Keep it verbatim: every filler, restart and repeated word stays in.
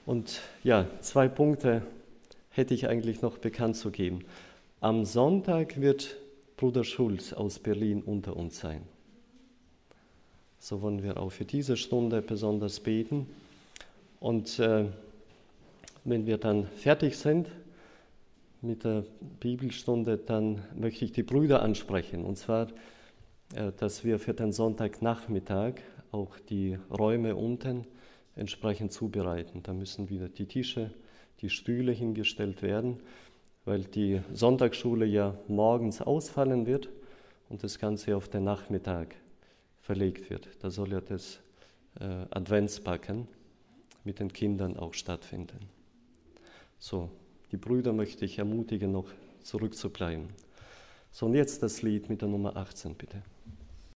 Und ja, zwei Punkte hätte ich eigentlich noch bekannt zu geben. Am Sonntag wird Bruder Schulz aus Berlin unter uns sein. So wollen wir auch für diese Stunde besonders beten. Und äh, wenn wir dann fertig sind mit der Bibelstunde, dann möchte ich die Brüder ansprechen. Und zwar, äh, dass wir für den Sonntagnachmittag auch die Räume unten entsprechend zubereiten. Da müssen wieder die Tische, die Stühle hingestellt werden, weil die Sonntagsschule ja morgens ausfallen wird und das Ganze auf den Nachmittag verlegt wird. Da soll ja das äh, Adventsbacken mit den Kindern auch stattfinden. So, die Brüder möchte ich ermutigen, noch zurückzubleiben. So, und jetzt das Lied mit der Nummer achtzehn, bitte.